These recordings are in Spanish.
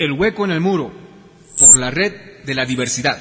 El hueco en el muro, por la red de la diversidad.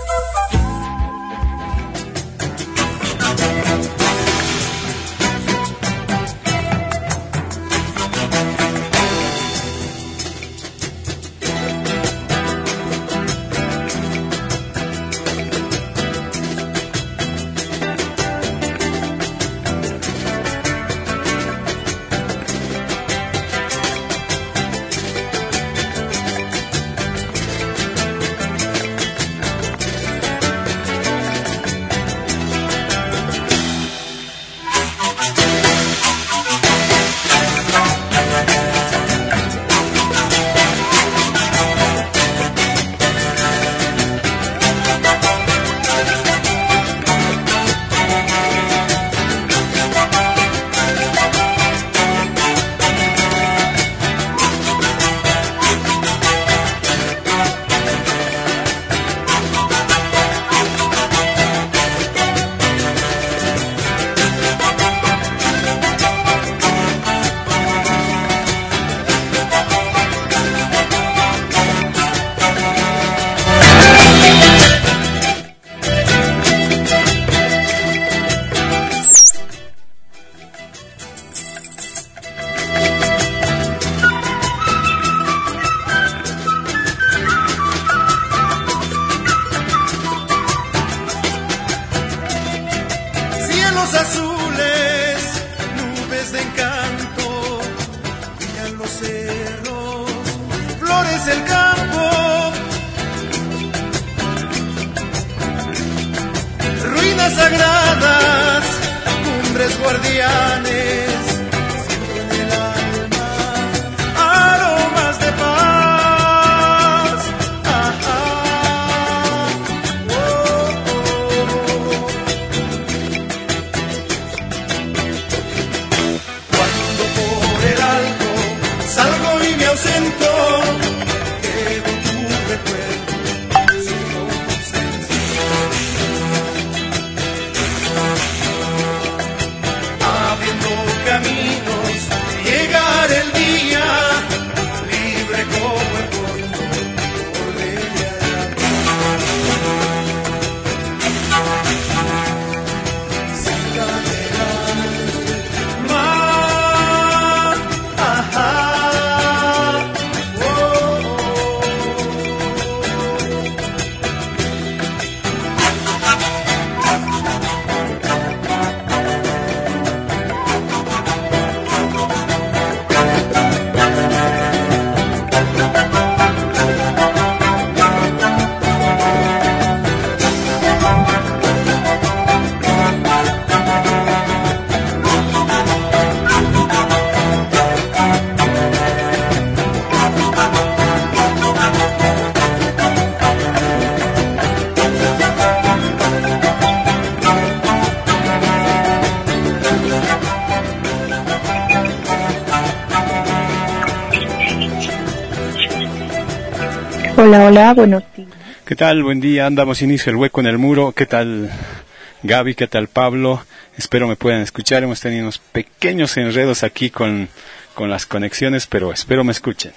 Hola, buenos días. ¿Qué tal? Buen día, andamos inicio el hueco en el muro. ¿Qué tal Gaby? ¿Qué tal Pablo? Espero me puedan escuchar. Hemos tenido unos pequeños enredos aquí con las conexiones, pero espero me escuchen.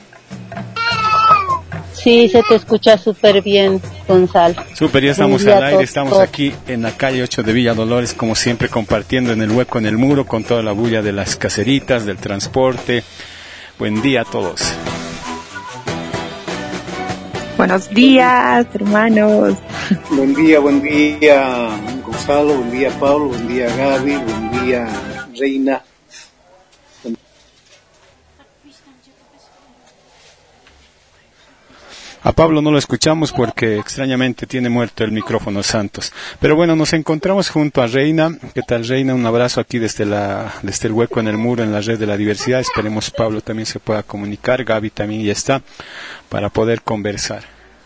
Sí, se te escucha súper bien, Gonzalo. Súper, ya estamos al aire, estamos aquí en la calle 8 de Villa Dolores, como siempre compartiendo en el hueco en el muro con toda la bulla de las caseritas, del transporte. Buen día a todos. Buenos días, hermanos. Buen día, Gonzalo, buen día, Pablo, buen día, Gaby, buen día, Reina. A Pablo no lo escuchamos porque extrañamente tiene muerto el micrófono Santos. Pero bueno, nos encontramos junto a Reina. ¿Qué tal, Reina? Un abrazo aquí desde el hueco en el muro en la red de la diversidad. Esperemos Pablo también se pueda comunicar. Gaby también ya está para poder conversar.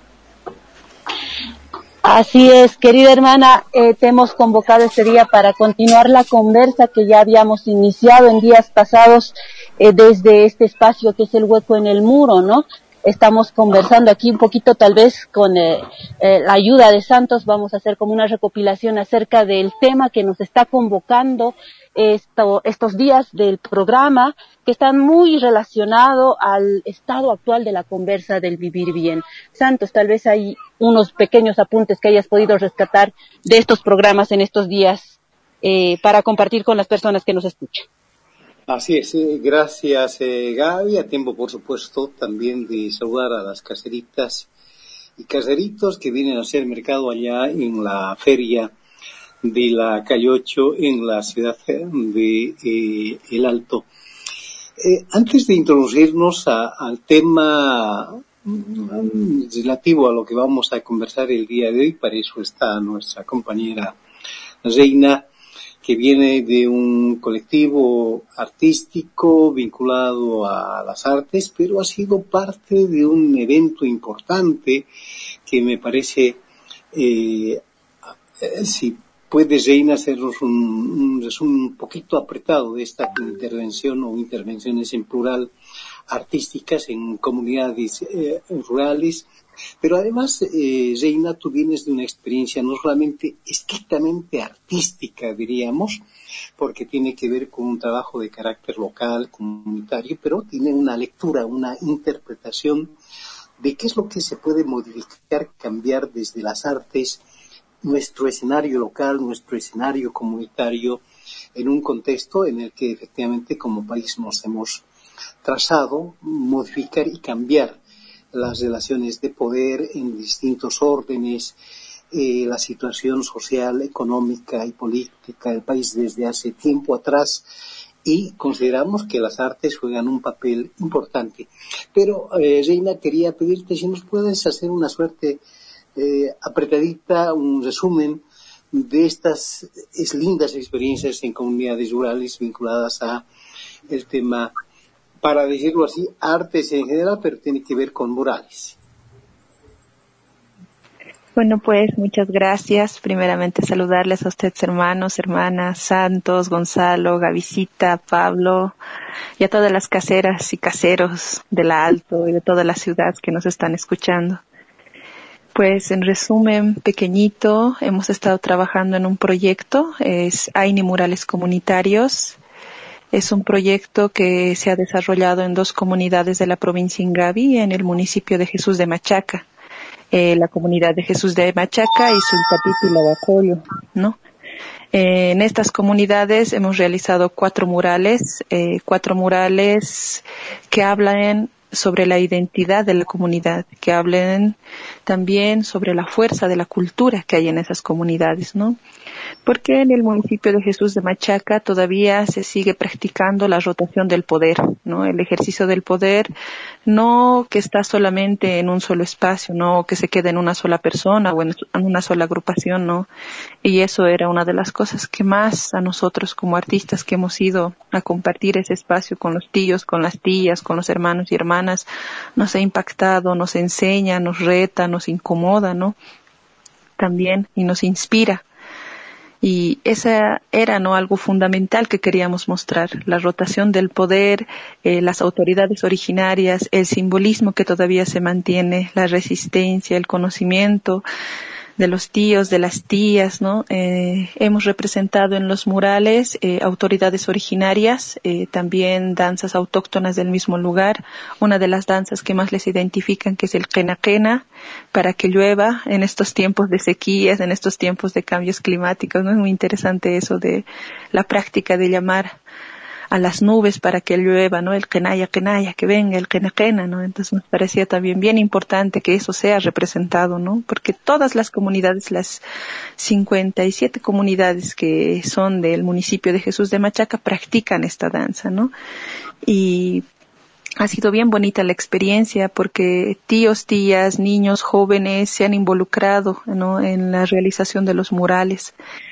Así es, querida hermana, te hemos convocado este día para continuar la conversa que ya habíamos iniciado en días pasados desde este espacio que es el hueco en el muro, ¿no? estamos conversando aquí un poquito, tal vez con la ayuda de Santos vamos a hacer como una recopilación acerca del tema que nos está convocando estos días del programa, que están muy relacionados al estado actual de la conversa del vivir bien. Santos, tal vez hay unos pequeños apuntes que hayas podido rescatar de estos programas en estos días para compartir con las personas que nos escuchan. Así es, gracias Gaby. A tiempo, por supuesto, también de saludar a las caseritas y caseritos que vienen a hacer mercado allá en la feria de la Calle 8 en la ciudad de El Alto. Antes de introducirnos al tema relativo a lo que vamos a conversar el día de hoy, para eso está nuestra compañera Reina, que viene de un colectivo artístico vinculado a las artes, pero ha sido parte de un evento importante que me parece, si puede Reina hacernos un resumen un poquito apretado de esta intervención o intervenciones en plural artísticas en comunidades rurales. Pero además, Reina, tú vienes de una experiencia no solamente estrictamente artística, diríamos, porque tiene que ver con un trabajo de carácter local, comunitario, pero tiene una lectura, una interpretación de qué es lo que se puede modificar, cambiar desde las artes, nuestro escenario local, nuestro escenario comunitario, en un contexto en el que efectivamente como país nos hemos trazado, modificar y cambiar las relaciones de poder en distintos órdenes, la situación social, económica y política del país desde hace tiempo atrás, y consideramos que las artes juegan un papel importante. Pero, Reina, quería pedirte si nos puedes hacer una suerte apretadita, un resumen de estas lindas experiencias en comunidades rurales vinculadas a el tema, para decirlo así, artes en general, pero tiene que ver con murales. Bueno, pues muchas gracias. Primeramente saludarles a ustedes, hermanos, hermanas, Santos, Gonzalo, Gavisita, Pablo, y a todas las caseras y caseros de la Alto y de toda la ciudad que nos están escuchando. Pues en resumen pequeñito, hemos estado trabajando en un proyecto, es AINI Murales Comunitarios. Es un proyecto que se ha desarrollado en 2 comunidades de la provincia Ingavi, en el municipio de Jesús de Machaca, la comunidad de Jesús de Machaca y Sulpatito y Lavacollo, ¿no? En estas comunidades hemos realizado 4 murales que hablan sobre la identidad de la comunidad, que hablen también sobre la fuerza de la cultura que hay en esas comunidades, ¿no? Porque en el municipio de Jesús de Machaca todavía se sigue practicando la rotación del poder, ¿no? El ejercicio del poder, no que está solamente en un solo espacio, no que se quede en una sola persona o en una sola agrupación, ¿no? Y eso era una de las cosas que más a nosotros como artistas que hemos ido a compartir ese espacio con los tíos, con las tías, con los hermanos y hermanas, nos ha impactado, nos enseña, nos reta, nos incomoda, ¿no? También, y nos inspira. Y esa era, ¿no?, algo fundamental que queríamos mostrar, la rotación del poder, las autoridades originarias, el simbolismo que todavía se mantiene, la resistencia, el conocimiento de los tíos, de las tías, ¿no? Hemos representado en los murales autoridades originarias, también danzas autóctonas del mismo lugar. Una de las danzas que más les identifican, que es el quena quena, para que llueva en estos tiempos de sequías, en estos tiempos de cambios climáticos, ¿no? Es muy interesante eso de la práctica de llamar a las nubes para que llueva, ¿no? El kenaya, kenaya, que venga el kena kena, ¿no? Entonces nos parecía también bien importante que eso sea representado, ¿no? Porque todas las comunidades, las 57 comunidades que son del municipio de Jesús de Machaca practican esta danza, ¿no? Y ha sido bien bonita la experiencia porque tíos, tías, niños, jóvenes se han involucrado, ¿no?, en la realización de los murales.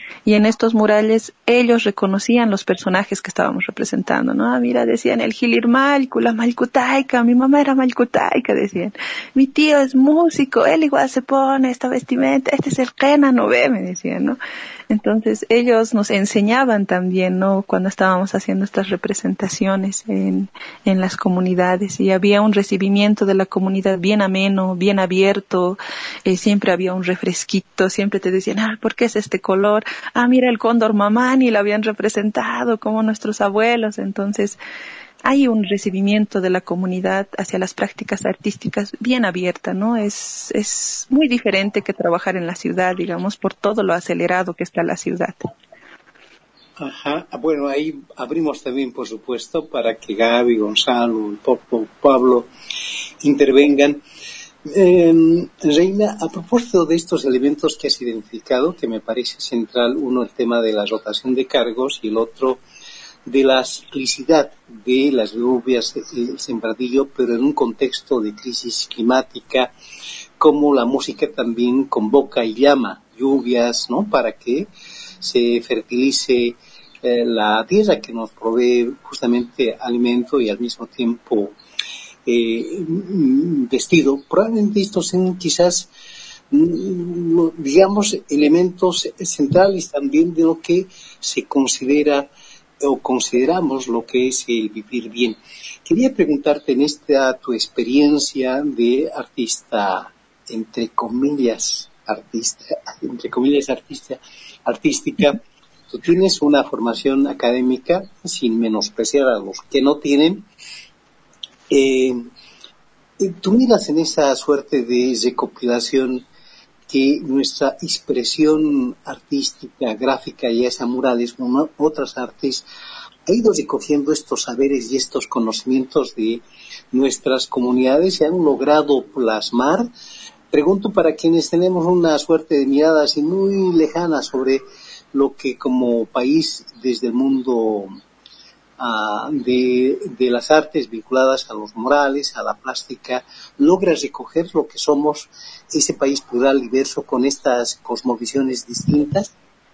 Y en estos murales ellos reconocían los personajes que estábamos representando, ¿no? Ah, mira, decían el Gilir Malcu, la Malcutaica, mi mamá era Malcutaica, decían. Mi tío es músico, él igual se pone esta vestimenta, este es el Kena, no ve, me decían, ¿no? Entonces ellos nos enseñaban también, ¿no? Cuando estábamos haciendo estas representaciones en las comunidades, y había un recibimiento de la comunidad bien ameno, bien abierto, siempre había un refresquito, siempre te decían, ah, ¿por qué es este color? Ah, mira el cóndor mamani, lo habían representado como nuestros abuelos. Entonces hay un recibimiento de la comunidad hacia las prácticas artísticas bien abierta, ¿no? Es muy diferente que trabajar en la ciudad, digamos, por todo lo acelerado que está la ciudad. Ajá, bueno, ahí abrimos también, por supuesto, para que Gaby, Gonzalo, el Popo, Pablo intervengan. Reina, a propósito de estos elementos que has identificado, que me parece central, uno el tema de la rotación de cargos y el otro de la ciclicidad de las lluvias, el sembradillo, pero en un contexto de crisis climática, como la música también convoca y llama lluvias, ¿no? Para que se fertilice la tierra que nos provee justamente alimento y al mismo tiempo vestido. Probablemente estos sean quizás, digamos, elementos centrales también de lo que se considera o consideramos lo que es el vivir bien. Quería preguntarte en esta tu experiencia de artista, entre comillas artística, tú tienes una formación académica, sin menospreciar a los que no tienen. Tú miras en esa suerte de recopilación que nuestra expresión artística, gráfica, ya sea murales como otras artes, ha ido recogiendo estos saberes y estos conocimientos de nuestras comunidades, se han logrado plasmar. Pregunto para quienes tenemos una suerte de mirada así muy lejana sobre lo que como país desde el mundo de las artes vinculadas a los murales, a la plástica, logra recoger lo que somos, ese país plural, diverso, con estas cosmovisiones distintas.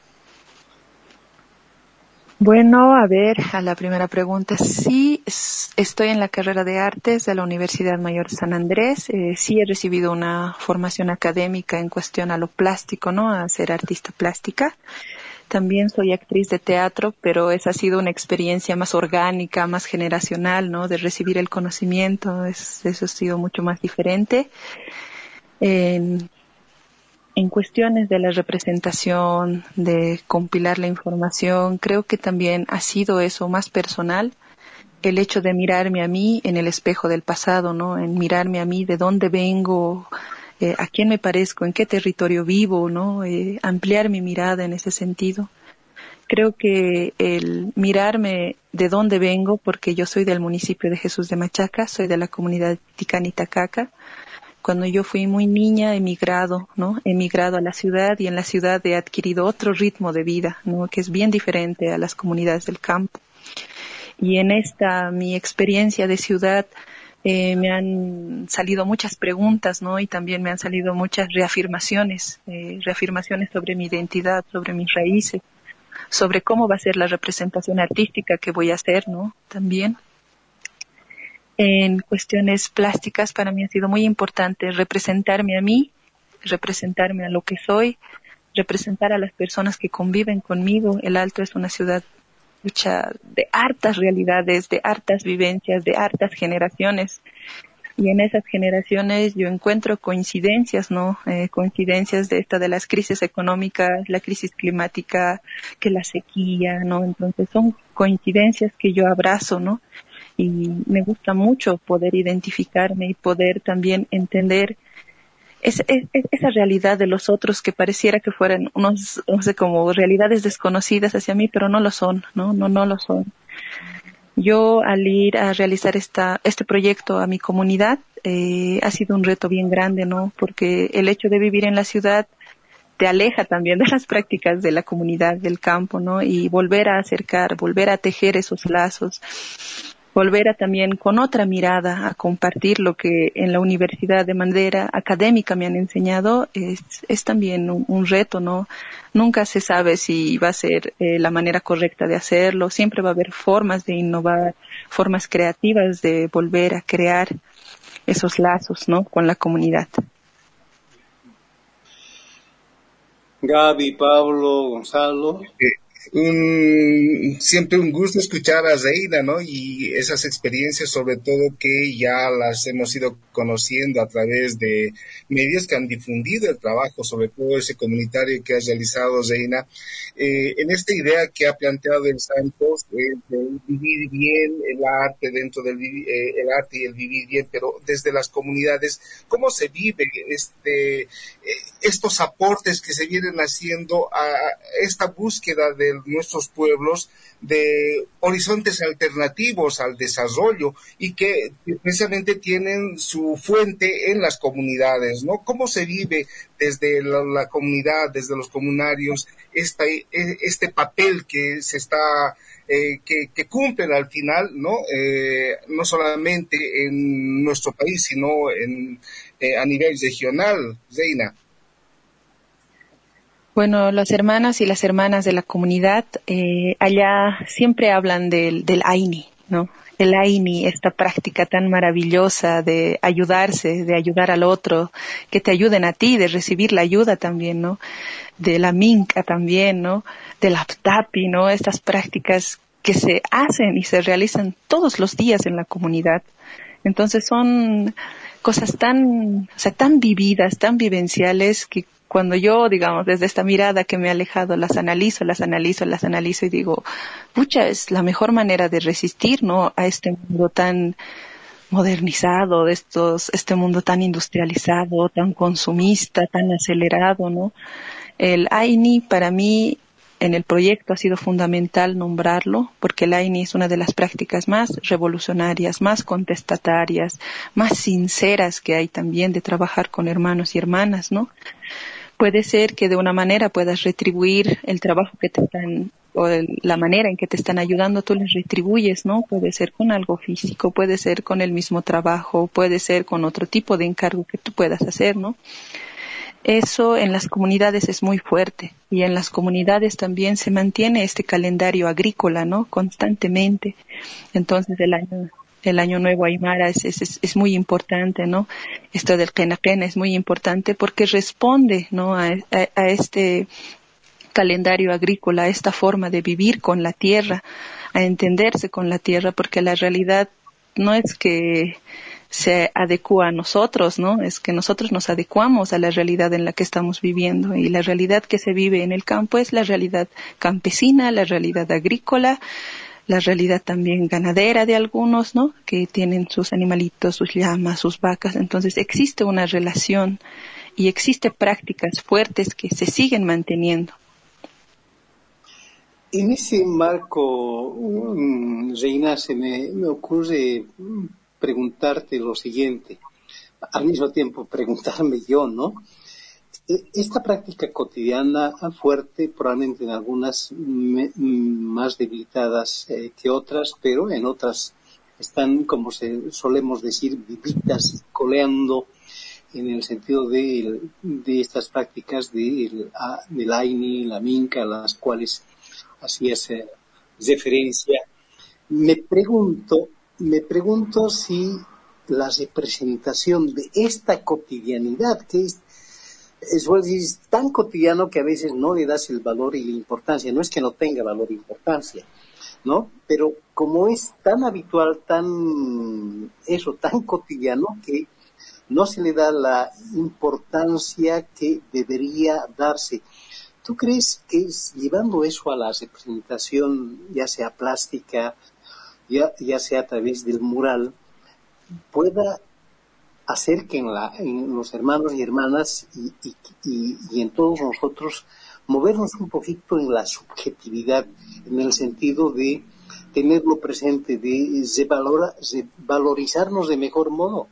Bueno, a ver, a la primera pregunta, sí, estoy en la carrera de artes de la Universidad Mayor de San Andrés, sí he recibido una formación académica en cuestión a lo plástico, ¿no?, a ser artista plástica. También soy actriz de teatro, pero esa ha sido una experiencia más orgánica, más generacional, ¿no?, de recibir el conocimiento, eso ha sido mucho más diferente. En cuestiones de la representación, de compilar la información, creo que también ha sido eso más personal, el hecho de mirarme a mí en el espejo del pasado, ¿no?, en mirarme a mí de dónde vengo, a quién me parezco, en qué territorio vivo, ¿no?, ampliar mi mirada en ese sentido. Creo que el mirarme de dónde vengo, porque yo soy del municipio de Jesús de Machaca, soy de la comunidad Ticán y Tacaca. Cuando yo fui muy niña, he emigrado a la ciudad, y en la ciudad he adquirido otro ritmo de vida, ¿no?, que es bien diferente a las comunidades del campo. Y en esta, mi experiencia de ciudad, me han salido muchas preguntas, ¿no?, y también me han salido muchas reafirmaciones sobre mi identidad, sobre mis raíces, sobre cómo va a ser la representación artística que voy a hacer, ¿no?, también. En cuestiones plásticas para mí ha sido muy importante representarme a mí, representarme a lo que soy, representar a las personas que conviven conmigo. El Alto es una ciudad hecha de hartas realidades, de hartas vivencias, de hartas generaciones. Y en esas generaciones yo encuentro coincidencias, ¿no? Coincidencias de las crisis económicas, la crisis climática, que la sequía, ¿no? Entonces son coincidencias que yo abrazo, ¿no? Y me gusta mucho poder identificarme y poder también entender esa realidad de los otros que pareciera que fueran unos, no sé, como realidades desconocidas hacia mí, pero no lo son, no lo son. Yo al ir a realizar este proyecto a mi comunidad, ha sido un reto bien grande, ¿no? Porque el hecho de vivir en la ciudad te aleja también de las prácticas de la comunidad, del campo, ¿no? Y volver a acercar, volver a tejer esos lazos, volver a también con otra mirada a compartir lo que en la universidad de manera académica me han enseñado es también un reto, ¿no? Nunca se sabe si va a ser la manera correcta de hacerlo, siempre va a haber formas de innovar, formas creativas de volver a crear esos lazos, ¿no? Con la comunidad. Gaby, Pablo, Gonzalo. Siempre un gusto escuchar a Reina, ¿no? Y esas experiencias, sobre todo que ya las hemos ido conociendo a través de medios que han difundido el trabajo, sobre todo ese comunitario que ha realizado Reina, en esta idea que ha planteado el Santos, de vivir bien el arte dentro del el arte y el vivir bien, pero desde las comunidades, ¿cómo se vive estos aportes que se vienen haciendo a esta búsqueda de nuestros pueblos de horizontes alternativos al desarrollo y que precisamente tienen su fuente en las comunidades, ¿no? ¿Cómo se vive desde la comunidad, desde los comunarios, este papel que se está que cumplen al final, ¿no? No solamente en nuestro país, sino a nivel regional, Reina? Bueno, las hermanas y las hermanas de la comunidad allá siempre hablan del Aini, ¿no? El Aini, esta práctica tan maravillosa de ayudarse, de ayudar al otro, que te ayuden a ti, de recibir la ayuda también, ¿no? De la Minca también, ¿no? Del Aptapi, ¿no? Estas prácticas que se hacen y se realizan todos los días en la comunidad. Entonces son cosas tan vividas, tan vivenciales que cuando yo, digamos, desde esta mirada que me he alejado, las analizo y digo, pucha, es la mejor manera de resistir, ¿no? A este mundo tan modernizado, este mundo tan industrializado, tan consumista, tan acelerado, ¿no? El AINI para mí en el proyecto ha sido fundamental nombrarlo, porque el AINI es una de las prácticas más revolucionarias, más contestatarias, más sinceras que hay también de trabajar con hermanos y hermanas, ¿no? Puede ser que de una manera puedas retribuir el trabajo que te están, la manera en que te están ayudando, tú les retribuyes, ¿no? Puede ser con algo físico, puede ser con el mismo trabajo, puede ser con otro tipo de encargo que tú puedas hacer, ¿no? Eso en las comunidades es muy fuerte y en las comunidades también se mantiene este calendario agrícola, ¿no? Constantemente. Entonces el año nuevo aymara es muy importante, ¿no? Esto del Qenaquena es muy importante porque responde, ¿no? A este calendario agrícola, a esta forma de vivir con la tierra, a entenderse con la tierra, porque la realidad no es que se adecua a nosotros, ¿no? Es que nosotros nos adecuamos a la realidad en la que estamos viviendo y la realidad que se vive en el campo es la realidad campesina, la realidad agrícola, la realidad también ganadera de algunos, ¿no? Que tienen sus animalitos, sus llamas, sus vacas. Entonces existe una relación y existe prácticas fuertes que se siguen manteniendo. En ese marco, Reina, se me ocurre preguntarte lo siguiente, al mismo tiempo preguntarme yo, ¿no? Esta práctica cotidiana fuerte, probablemente en algunas más debilitadas que otras, pero en otras están, como solemos decir, vivitas, coleando en el sentido de estas prácticas del AINI, la Minca, a las cuales hacías referencia. Me pregunto si la representación de esta cotidianidad, que es tan cotidiano que a veces no le das el valor y la importancia, no es que no tenga valor e importancia, ¿no? Pero como es tan habitual, tan cotidiano, que no se le da la importancia que debería darse. ¿Tú crees que llevando eso a la representación, ya sea plástica, ya sea a través del mural, pueda hacer que en los hermanos y hermanas y en todos nosotros movernos un poquito en la subjetividad, en el sentido de tenerlo presente, de valorizarnos de mejor modo?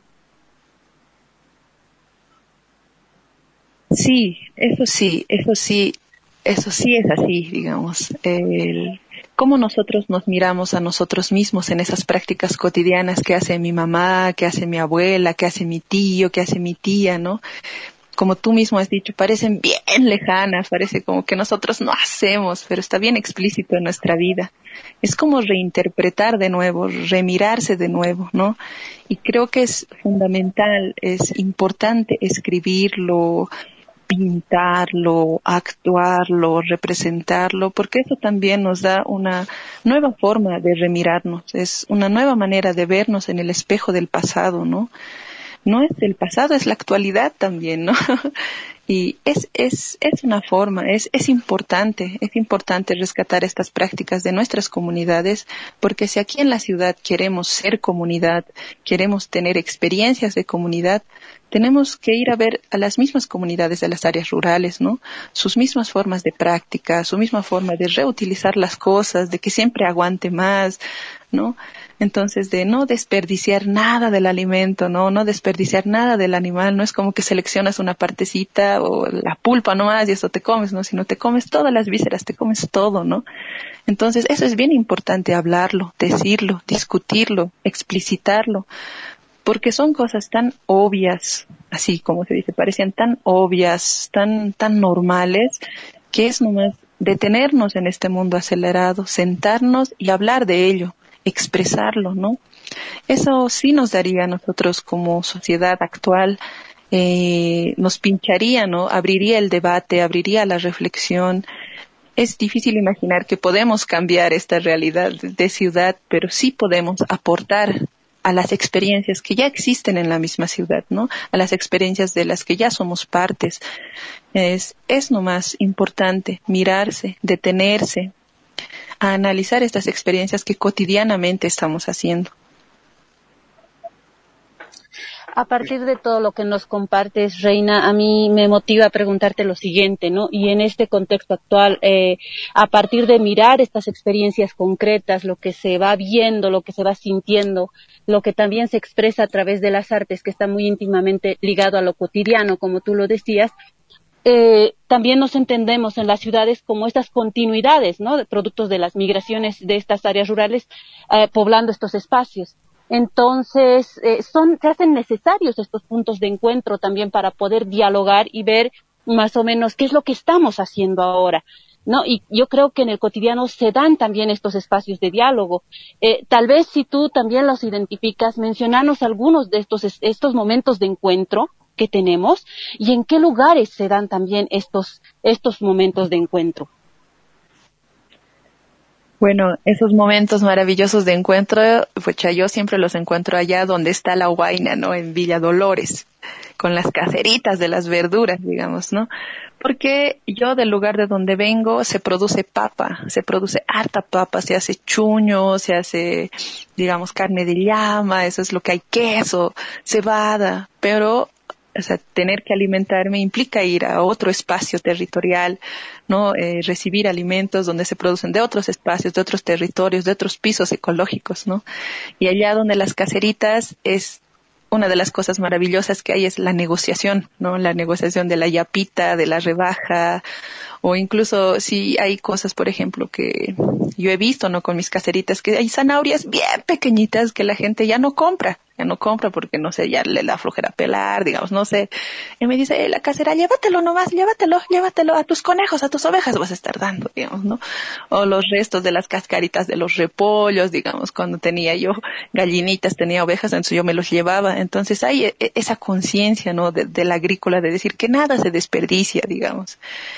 Sí, eso sí es así, digamos. cómo nosotros nos miramos a nosotros mismos en esas prácticas cotidianas que hace mi mamá, que hace mi abuela, que hace mi tío, que hace mi tía, ¿no? Como tú mismo has dicho, parecen bien lejanas, parece como que nosotros no hacemos, pero está bien explícito en nuestra vida. Es como reinterpretar de nuevo, remirarse de nuevo, ¿no? Y creo que es fundamental, es importante escribirlo, pintarlo, actuarlo, representarlo, porque eso también nos da una nueva forma de remirarnos, es una nueva manera de vernos en el espejo del pasado, ¿no? No es el pasado, es la actualidad también, ¿no? Y es una forma, es importante rescatar estas prácticas de nuestras comunidades, porque si aquí en la ciudad queremos ser comunidad, queremos tener experiencias de comunidad, tenemos que ir a ver a las mismas comunidades de las áreas rurales, ¿no? Sus mismas formas de práctica, su misma forma de reutilizar las cosas, de que siempre aguante más, ¿no? Entonces, de no desperdiciar nada del alimento, no desperdiciar nada del animal, no es como que seleccionas una partecita o la pulpa nomás y eso te comes, ¿no? Sino te comes todas las vísceras, te comes todo, ¿no? Entonces, eso es bien importante hablarlo, decirlo, discutirlo, explicitarlo, porque son cosas tan obvias, así como se dice, parecían tan obvias, tan normales, que es nomás detenernos en este mundo acelerado, sentarnos y hablar de ello, expresarlo, ¿no? Eso sí nos daría a nosotros como sociedad actual, nos pincharía, ¿no? Abriría el debate, abriría la reflexión. Es difícil imaginar que podemos cambiar esta realidad de ciudad, pero sí podemos aportar a las experiencias que ya existen en la misma ciudad, ¿no? A las experiencias de las que ya somos partes. Es nomás importante mirarse, detenerse, a analizar estas experiencias que cotidianamente estamos haciendo. A partir de todo lo que nos compartes, Reina, a mí me motiva a preguntarte lo siguiente, ¿no? Y en este contexto actual, a partir de mirar estas experiencias concretas, lo que se va viendo, lo que se va sintiendo, lo que también se expresa a través de las artes, que está muy íntimamente ligado a lo cotidiano, como tú lo decías, también nos entendemos en las ciudades como estas continuidades, ¿no? De productos de las migraciones de estas áreas rurales, poblando estos espacios. Entonces, se hacen necesarios estos puntos de encuentro también para poder dialogar y ver más o menos qué es lo que estamos haciendo ahora, ¿no? Y yo creo que en el cotidiano se dan también estos espacios de diálogo. Tal vez si tú también los identificas, mencionanos algunos de estos momentos de encuentro que tenemos y en qué lugares se dan también estos momentos de encuentro. Bueno, esos momentos maravillosos de encuentro, pues yo siempre los encuentro allá donde está la huayna, ¿no? En Villa Dolores, con las caseritas de las verduras, digamos, ¿no? Porque yo del lugar de donde vengo se produce papa, se produce harta papa, se hace chuño, se hace, digamos, carne de llama, eso es lo que hay, queso, cebada, pero o sea, tener que alimentarme implica ir a otro espacio territorial, ¿no? Recibir alimentos donde se producen de otros espacios, de otros territorios, de otros pisos ecológicos, ¿no? Y allá donde las caseritas es una de las cosas maravillosas que hay es la negociación, ¿no? La negociación de la yapita, de la rebaja, o incluso si hay cosas, por ejemplo, que yo he visto, ¿no? Con mis caseritas, que hay zanahorias bien pequeñitas que la gente ya no compra porque, no sé, ya le da flojera pelar, digamos, no sé. Y me dice, la casera, llévatelo nomás, llévatelo a tus conejos, a tus ovejas vas a estar dando, digamos, ¿no? O los restos de las cascaritas de los repollos, digamos, cuando tenía yo gallinitas, tenía ovejas, entonces yo me los llevaba. Entonces hay esa conciencia, ¿no? De la agrícola, de decir que nada se desperdicia, digamos.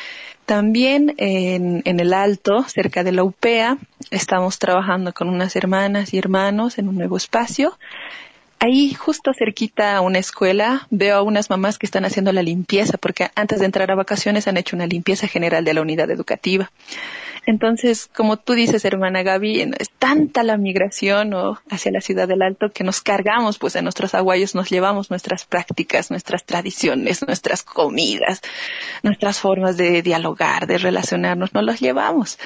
También en el Alto, cerca de la UPEA, estamos trabajando con unas hermanas y hermanos en un nuevo espacio. Ahí, justo cerquita a una escuela, veo a unas mamás que están haciendo la limpieza, porque antes de entrar a vacaciones han hecho una limpieza general de la unidad educativa. Entonces, como tú dices, hermana Gaby, es tanta la migración, ¿no? Hacia la ciudad del Alto que nos cargamos, pues en nuestros aguayos nos llevamos nuestras prácticas, nuestras tradiciones, nuestras comidas, nuestras formas de dialogar, de relacionarnos, nos los llevamos.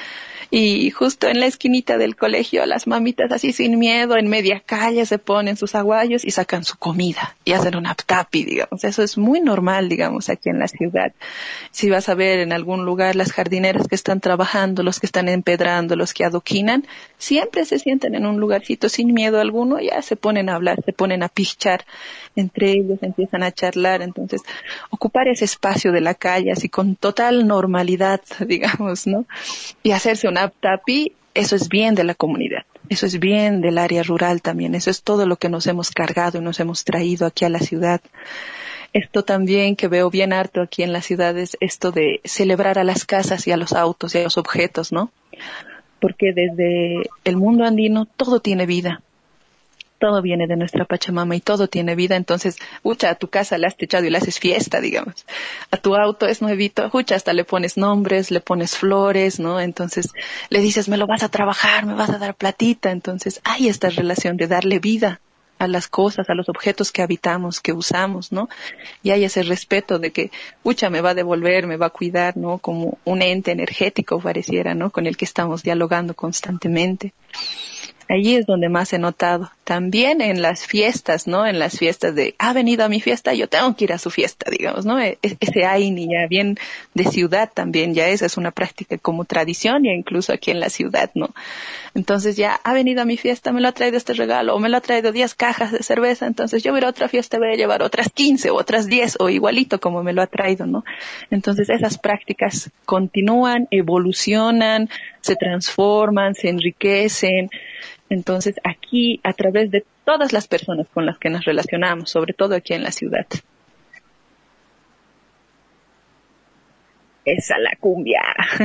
Y justo en la esquinita del colegio, las mamitas así sin miedo, en media calle, se ponen sus aguayos y sacan su comida y hacen un aptapi, digamos. Eso es muy normal, digamos, aquí en la ciudad. Si vas a ver en algún lugar las jardineras que están trabajando, los que están empedrando, los que adoquinan, siempre se sienten en un lugarcito sin miedo alguno, ya se ponen a hablar, se ponen a pichar entre ellos, empiezan a charlar. Entonces, ocupar ese espacio de la calle así con total normalidad, digamos, ¿no? Y hacerse un aptapi, eso es bien de la comunidad, eso es bien del área rural también, eso es todo lo que nos hemos cargado y nos hemos traído aquí a la ciudad. Esto también que veo bien harto aquí en las ciudades, esto de celebrar a las casas y a los autos y a los objetos, ¿no? Porque desde el mundo andino todo tiene vida. Todo viene de nuestra Pachamama y todo tiene vida. Entonces, a tu casa le has techado y le haces fiesta, digamos. A tu auto es nuevito, hasta le pones nombres, le pones flores, ¿no? Entonces, le dices, me lo vas a trabajar, me vas a dar platita. Entonces, hay esta relación de darle vida a las cosas, a los objetos que habitamos, que usamos, ¿no? Y hay ese respeto de que, me va a devolver, me va a cuidar, ¿no? Como un ente energético pareciera, ¿no? Con el que estamos dialogando constantemente. Allí es donde más he notado. También en las fiestas, ¿no? En las fiestas de, ha venido a mi fiesta, yo tengo que ir a su fiesta, digamos, ¿no? Ese Aini ya bien de ciudad también, ya esa es una práctica como tradición, ya incluso aquí en la ciudad, ¿no? Entonces ya ha venido a mi fiesta, me lo ha traído este regalo, o me lo ha traído 10 cajas de cerveza, entonces yo voy a ir a otra fiesta, voy a llevar otras 15 o otras 10 o igualito como me lo ha traído, ¿no? Entonces esas prácticas continúan, evolucionan, se transforman, se enriquecen. Entonces aquí, a través de todas las personas con las que nos relacionamos, sobre todo aquí en la ciudad. Esa la cumbia.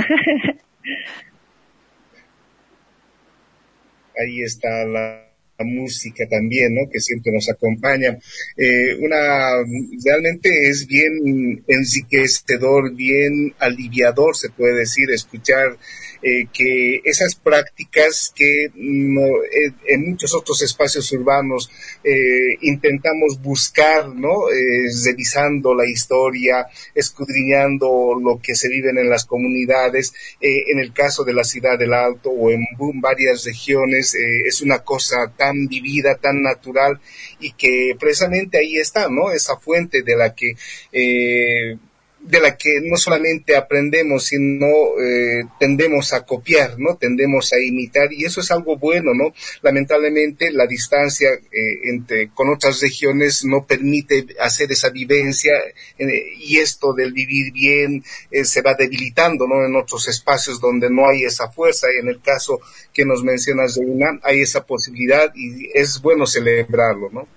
Ahí está la música también, ¿no? Que siempre nos acompaña. Realmente es bien enriquecedor, bien aliviador, se puede decir, escuchar que esas prácticas que en muchos otros espacios urbanos intentamos buscar, ¿no? Revisando la historia, escudriñando lo que se vive en las comunidades, en el caso de la ciudad del Alto o en varias regiones, es una cosa tan vivida, tan natural, y que precisamente ahí está, ¿no? Esa fuente de la que no solamente aprendemos, sino tendemos a copiar, ¿no? Tendemos a imitar, y eso es algo bueno, ¿no? Lamentablemente la distancia con otras regiones no permite hacer esa vivencia, y esto del vivir bien se va debilitando, ¿no? En otros espacios donde no hay esa fuerza, y en el caso que nos mencionas, Reina, hay esa posibilidad y es bueno celebrarlo, ¿no?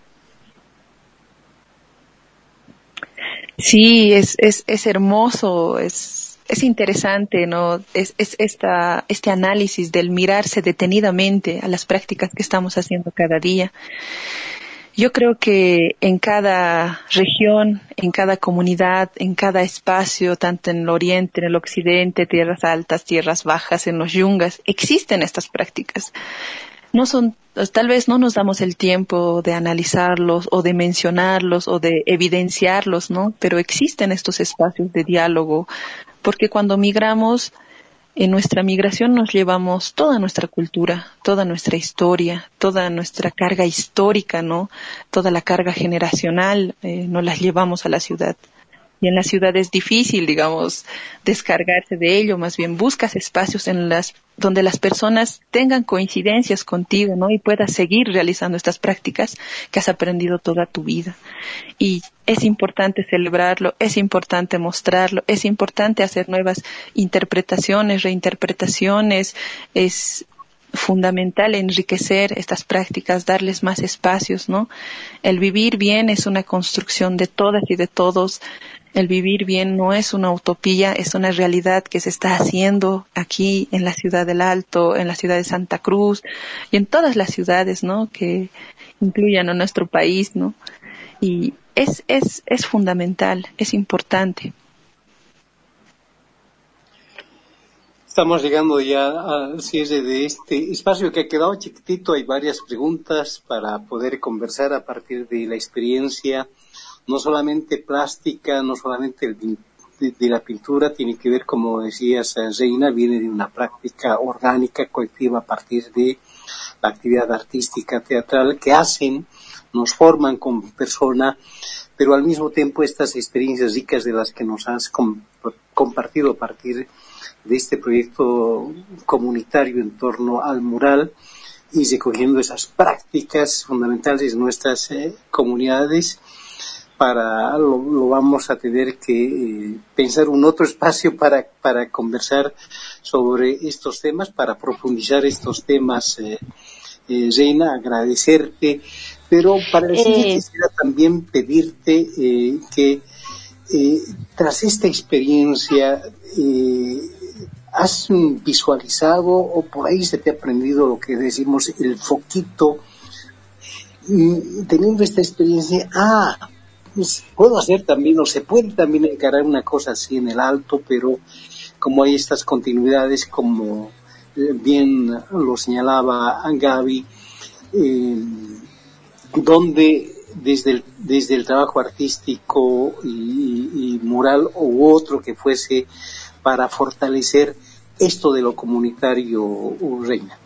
Sí, es hermoso, es interesante, ¿no? Es este análisis del mirarse detenidamente a las prácticas que estamos haciendo cada día. Yo creo que en cada región, en cada comunidad, en cada espacio, tanto en el oriente, en el occidente, tierras altas, tierras bajas, en los yungas, existen estas prácticas. Tal vez no nos damos el tiempo de analizarlos o de mencionarlos o de evidenciarlos, ¿no? Pero existen estos espacios de diálogo, porque cuando migramos, en nuestra migración nos llevamos toda nuestra cultura, toda nuestra historia, toda nuestra carga histórica, ¿no? Toda la carga generacional, nos las llevamos a la ciudad. Y en la ciudad es difícil, digamos, descargarse de ello, más bien buscas espacios donde las personas tengan coincidencias contigo, ¿no? Y puedas seguir realizando estas prácticas que has aprendido toda tu vida. Y es importante celebrarlo, es importante mostrarlo, es importante hacer nuevas interpretaciones, reinterpretaciones, es fundamental enriquecer estas prácticas, darles más espacios, ¿no? El vivir bien es una construcción de todas y de todos. El vivir bien no es una utopía, es una realidad que se está haciendo aquí en la ciudad del Alto, en la ciudad de Santa Cruz y en todas las ciudades, ¿no? Que incluyan a nuestro país, ¿no? Y es fundamental, es importante. Estamos llegando ya al cierre de este espacio que ha quedado chiquitito. Hay varias preguntas para poder conversar a partir de la experiencia, no solamente plástica, no solamente de la pintura, tiene que ver, como decías, Reina, viene de una práctica orgánica, colectiva, a partir de la actividad artística, teatral que hacen, nos forman como persona, pero al mismo tiempo estas experiencias ricas de las que nos has compartido a partir de este proyecto comunitario en torno al mural y recogiendo esas prácticas fundamentales en nuestras comunidades. Lo vamos a tener que pensar un otro espacio para conversar sobre estos temas, para profundizar estos temas. Reina, agradecerte, pero para el siguiente quisiera también pedirte que tras esta experiencia ¿has visualizado o por ahí se te ha prendido lo que decimos el foquito? Teniendo esta experiencia, pues puedo hacer también, o se puede también encarar una cosa así en el Alto, pero como hay estas continuidades, como bien lo señalaba Gaby, donde desde el trabajo artístico y mural u otro que fuese para fortalecer esto de lo comunitario, Reina.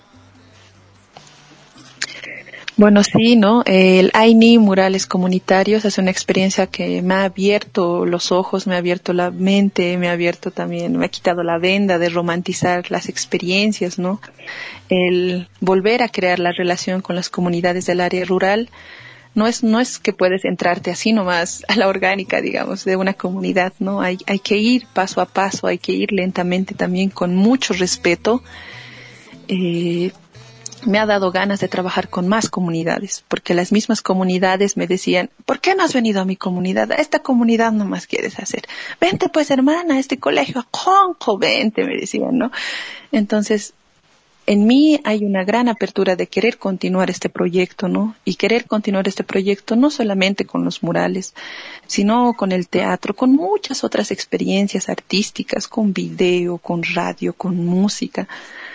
Bueno, sí, ¿no? El AINI Murales Comunitarios es una experiencia que me ha abierto los ojos, me ha abierto la mente, me ha quitado la venda de romantizar las experiencias, ¿no? El volver a crear la relación con las comunidades del área rural no es que puedes entrarte así nomás a la orgánica, digamos, de una comunidad, ¿no? Hay que ir paso a paso, hay que ir lentamente también con mucho respeto. Me ha dado ganas de trabajar con más comunidades, porque las mismas comunidades me decían, ¿por qué no has venido a mi comunidad? A esta comunidad nomás quieres hacer. Vente pues, hermana, a este colegio, a Conco, vente, me decían, ¿no? Entonces, en mí hay una gran apertura de querer continuar este proyecto, ¿no? Y querer continuar este proyecto no solamente con los murales, sino con el teatro, con muchas otras experiencias artísticas, con video, con radio, con música.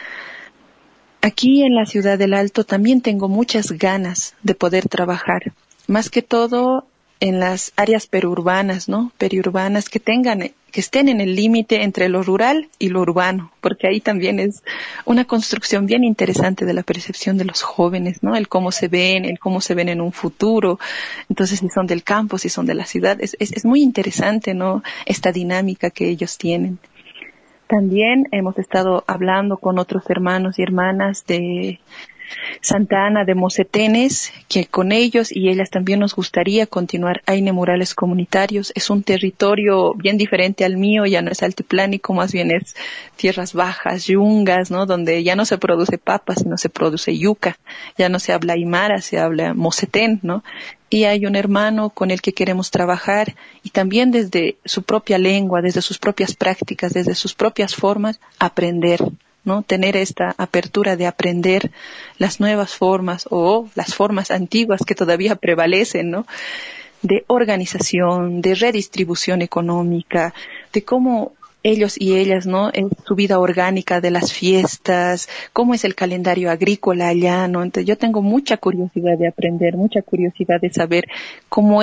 Aquí en la ciudad del Alto también tengo muchas ganas de poder trabajar, más que todo en las áreas periurbanas, ¿no? Periurbanas que estén en el límite entre lo rural y lo urbano, porque ahí también es una construcción bien interesante de la percepción de los jóvenes, ¿no? El cómo se ven en un futuro. Entonces, si son del campo, si son de la ciudad, es muy interesante, ¿no? Esta dinámica que ellos tienen. También hemos estado hablando con otros hermanos y hermanas de Santa Ana de Mocetenes, que con ellos y ellas también nos gustaría continuar AINE Murales Comunitarios. Es un territorio bien diferente al mío, ya no es altiplánico, más bien es tierras bajas, yungas, ¿no? Donde ya no se produce papa, sino se produce yuca. Ya no se habla aymara, se habla mocetén, ¿no? Y hay un hermano con el que queremos trabajar y también desde su propia lengua, desde sus propias prácticas, desde sus propias formas, aprender, ¿no? Tener esta apertura de aprender las nuevas formas o las formas antiguas que todavía prevalecen, ¿no? De organización, de redistribución económica, de cómo ellos y ellas, ¿no? En su vida orgánica de las fiestas, cómo es el calendario agrícola allá, ¿no? Entonces yo tengo mucha curiosidad de aprender, mucha curiosidad de saber cómo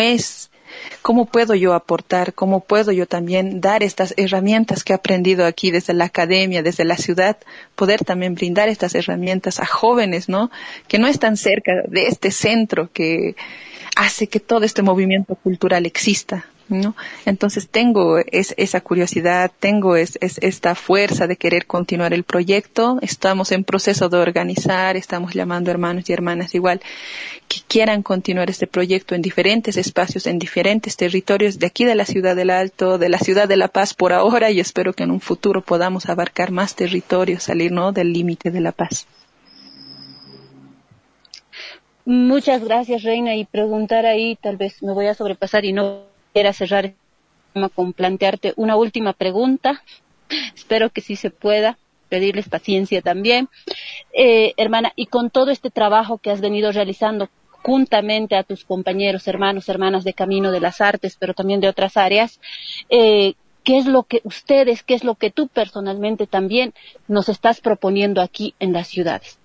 puedo yo aportar, cómo puedo yo también dar estas herramientas que he aprendido aquí desde la academia, desde la ciudad, poder también brindar estas herramientas a jóvenes, ¿no? Que no están cerca de este centro que hace que todo este movimiento cultural exista, ¿no? Entonces tengo esa curiosidad, tengo esta fuerza de querer continuar el proyecto. Estamos en proceso de organizar, estamos llamando hermanos y hermanas igual que quieran continuar este proyecto en diferentes espacios, en diferentes territorios de aquí de la ciudad del Alto, de la ciudad de La Paz por ahora, y espero que en un futuro podamos abarcar más territorios, salir, ¿no?, del límite de La Paz. Muchas gracias, Reina, y preguntar ahí, tal vez me voy a sobrepasar y no quiera cerrar el tema con plantearte una última pregunta. Espero que sí se pueda, pedirles paciencia también. Hermana, y con todo este trabajo que has venido realizando juntamente a tus compañeros, hermanos, hermanas de Camino de las Artes, pero también de otras áreas, ¿qué es lo que tú personalmente también nos estás proponiendo aquí en las ciudades?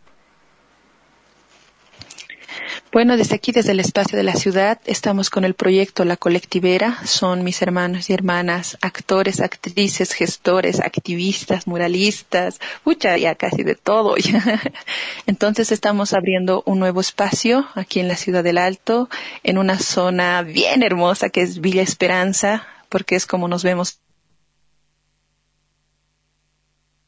Bueno, desde aquí, desde el espacio de la ciudad, estamos con el proyecto La Colectivera. Son mis hermanos y hermanas, actores, actrices, gestores, activistas, muralistas, ya casi de todo. Entonces estamos abriendo un nuevo espacio aquí en la ciudad del Alto, en una zona bien hermosa que es Villa Esperanza, porque es como nos vemos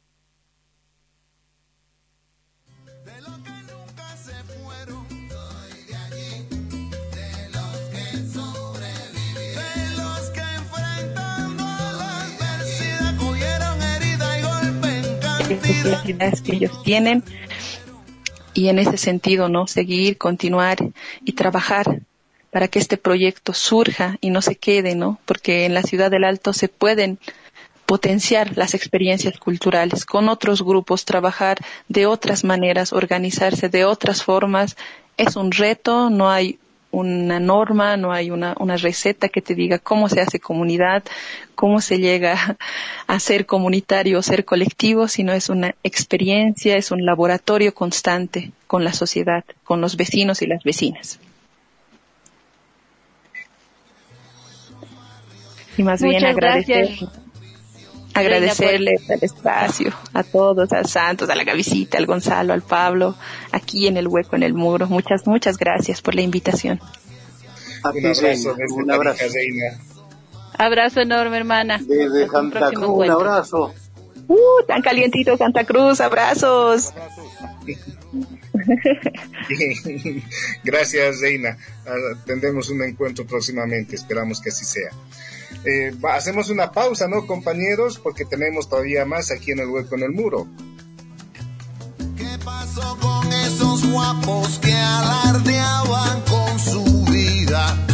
necesidades que ellos tienen. Y en ese sentido, ¿no? Seguir, continuar y trabajar para que este proyecto surja y no se quede, ¿no? Porque en la Ciudad del Alto se pueden potenciar las experiencias culturales con otros grupos, trabajar de otras maneras, organizarse de otras formas. Es un reto, no hay una norma, no hay una receta que te diga cómo se hace comunidad, cómo se llega a ser comunitario o ser colectivo, sino es una experiencia, es un laboratorio constante con la sociedad, con los vecinos y las vecinas. Y más bien agradecerle el espacio a todos, a Santos, a la Gavisita, al Gonzalo, al Pablo, aquí en el Hueco en el Muro. Muchas gracias por la invitación. Un abrazo desde un abrazo. Reina. Abrazo enorme, hermana. Desde Santa Cruz, un abrazo. Tan calientito Santa Cruz, abrazos. Gracias, Reina. Tendremos un encuentro próximamente, esperamos que así sea. Hacemos una pausa, ¿no, compañeros? Porque tenemos todavía más aquí en el Hueco en el Muro. ¿Qué pasó con esos guapos que alardeaban con su vida?